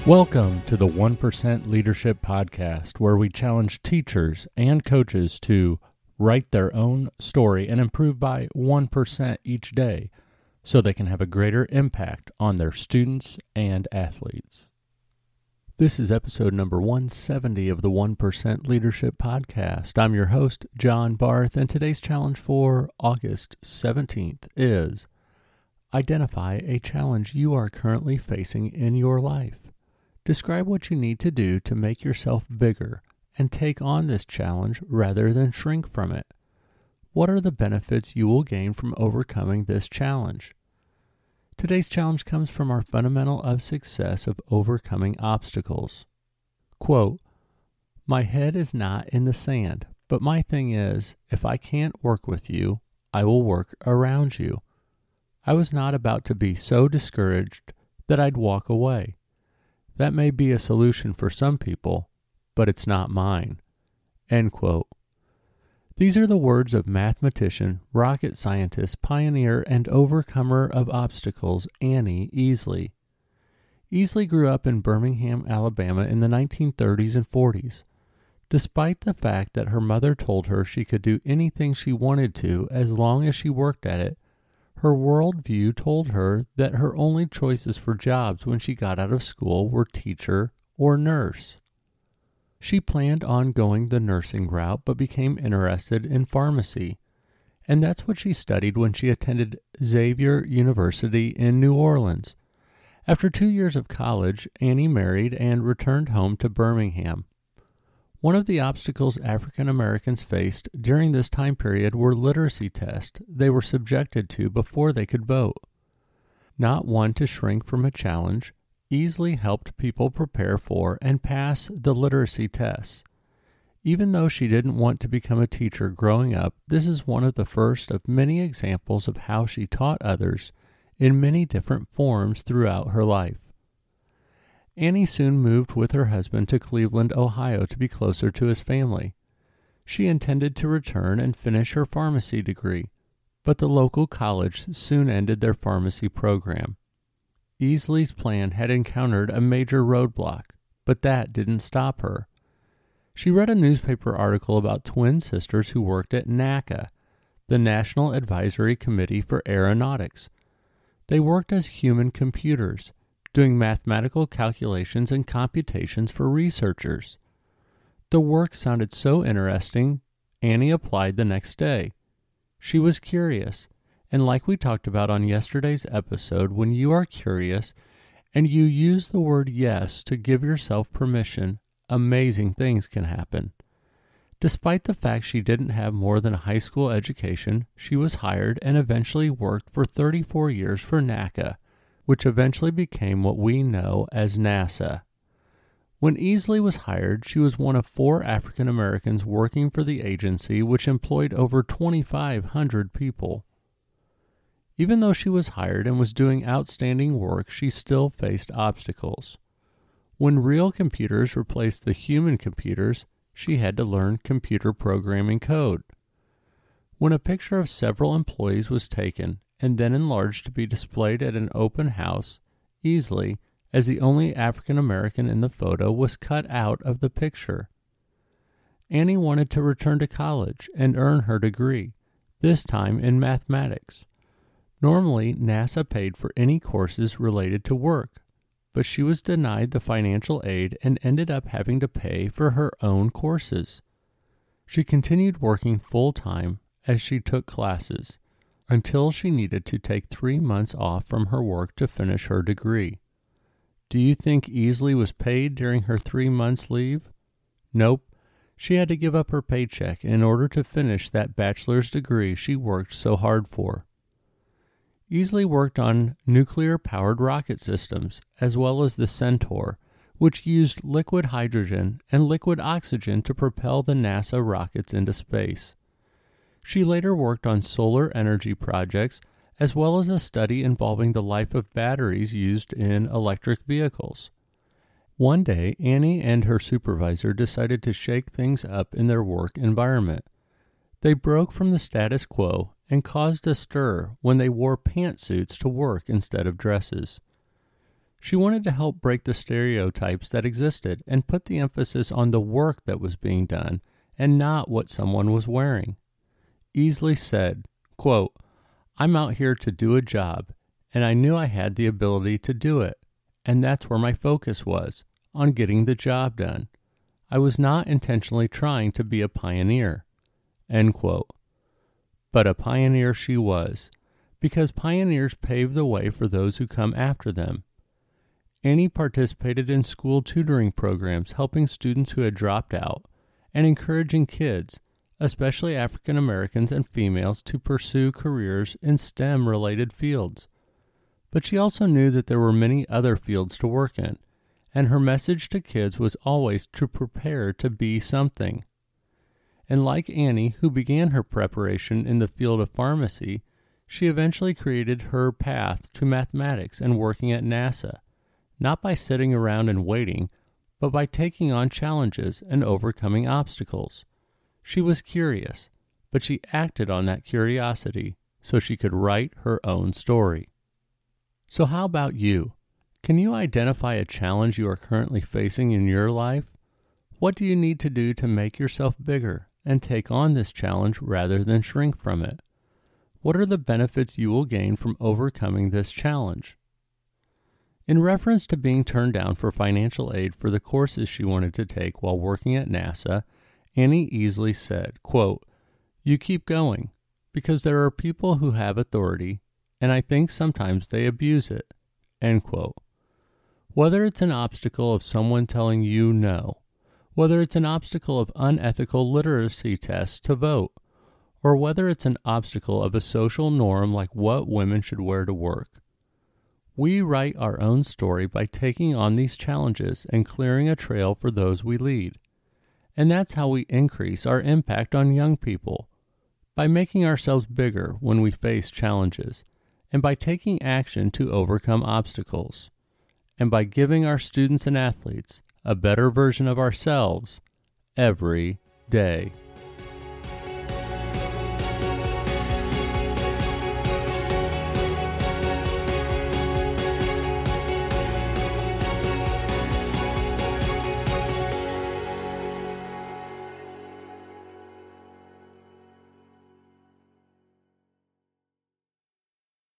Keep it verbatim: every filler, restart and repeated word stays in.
Welcome to the one percent Leadership Podcast, where we challenge teachers and coaches to write their own story and improve by one percent each day so they can have a greater impact on their students and athletes. This is episode number one seventy of the one percent Leadership Podcast. I'm your host, John Barth, and today's challenge for August seventeenth is identify a challenge you are currently facing in your life. Describe what you need to do to make yourself bigger and take on this challenge rather than shrink from it. What are the benefits you will gain from overcoming this challenge? Today's challenge comes from our fundamental of success of overcoming obstacles. Quote, "My head is not in the sand, but my thing is, if I can't work with you, I will work around you. I was not about to be so discouraged that I'd walk away. That may be a solution for some people, but it's not mine." End quote. These are the words of mathematician, rocket scientist, pioneer, and overcomer of obstacles, Annie Easley. Easley grew up in Birmingham, Alabama in the nineteen thirties and forties. Despite the fact that her mother told her she could do anything she wanted to as long as she worked at it, her worldview told her that her only choices for jobs when she got out of school were teacher or nurse. She planned on going the nursing route but became interested in pharmacy, and that's what she studied when she attended Xavier University in New Orleans. After two years of college, Annie married and returned home to Birmingham. One of the obstacles African Americans faced during this time period were literacy tests they were subjected to before they could vote. Not one to shrink from a challenge, Easley helped people prepare for and pass the literacy tests. Even though she didn't want to become a teacher growing up, this is one of the first of many examples of how she taught others in many different forms throughout her life. Annie soon moved with her husband to Cleveland, Ohio to be closer to his family. She intended to return and finish her pharmacy degree, but the local college soon ended their pharmacy program. Easley's plan had encountered a major roadblock, but that didn't stop her. She read a newspaper article about twin sisters who worked at NACA, the National Advisory Committee for Aeronautics. They worked as human computers, doing mathematical calculations and computations for researchers. The work sounded so interesting, Annie applied the next day. She was curious, and like we talked about on yesterday's episode, when you are curious and you use the word yes to give yourself permission, amazing things can happen. Despite the fact she didn't have more than a high school education, she was hired and eventually worked for thirty-four years for NACA, which eventually became what we know as NASA. When Easley was hired, she was one of four African Americans working for the agency, which employed over twenty-five hundred people. Even though she was hired and was doing outstanding work, she still faced obstacles. When real computers replaced the human computers, she had to learn computer programming code. When a picture of several employees was taken and then enlarged to be displayed at an open house, Easley, as the only African American in the photo, was cut out of the picture. Annie wanted to return to college and earn her degree, this time in mathematics. Normally, NASA paid for any courses related to work, but she was denied the financial aid and ended up having to pay for her own courses. She continued working full-time as she took classes, until she needed to take three months off from her work to finish her degree. Do you think Easley was paid during her three months leave? Nope. She had to give up her paycheck in order to finish that bachelor's degree she worked so hard for. Easley worked on nuclear-powered rocket systems, as well as the Centaur, which used liquid hydrogen and liquid oxygen to propel the NASA rockets into space. She later worked on solar energy projects, as well as a study involving the life of batteries used in electric vehicles. One day, Annie and her supervisor decided to shake things up in their work environment. They broke from the status quo and caused a stir when they wore pantsuits to work instead of dresses. She wanted to help break the stereotypes that existed and put the emphasis on the work that was being done and not what someone was wearing. Easley said, quote, "I'm out here to do a job, and I knew I had the ability to do it, and that's where my focus was, on getting the job done. I was not intentionally trying to be a pioneer." End quote. But a pioneer she was, because pioneers pave the way for those who come after them. Annie participated in school tutoring programs helping students who had dropped out and encouraging kids, especially African Americans and females, to pursue careers in STEM-related fields. But she also knew that there were many other fields to work in, and her message to kids was always to prepare to be something. And like Annie, who began her preparation in the field of pharmacy, she eventually created her path to mathematics and working at NASA, not by sitting around and waiting, but by taking on challenges and overcoming obstacles. She was curious, but she acted on that curiosity so she could write her own story. So how about you? Can you identify a challenge you are currently facing in your life? What do you need to do to make yourself bigger and take on this challenge rather than shrink from it? What are the benefits you will gain from overcoming this challenge? In reference to being turned down for financial aid for the courses she wanted to take while working at NASA, Annie Easley said, quote, "You keep going, because there are people who have authority, and I think sometimes they abuse it." End quote. Whether it's an obstacle of someone telling you no, whether it's an obstacle of unethical literacy tests to vote, or whether it's an obstacle of a social norm like what women should wear to work, we write our own story by taking on these challenges and clearing a trail for those we lead. And that's how we increase our impact on young people, by making ourselves bigger when we face challenges, and by taking action to overcome obstacles, and by giving our students and athletes a better version of ourselves every day.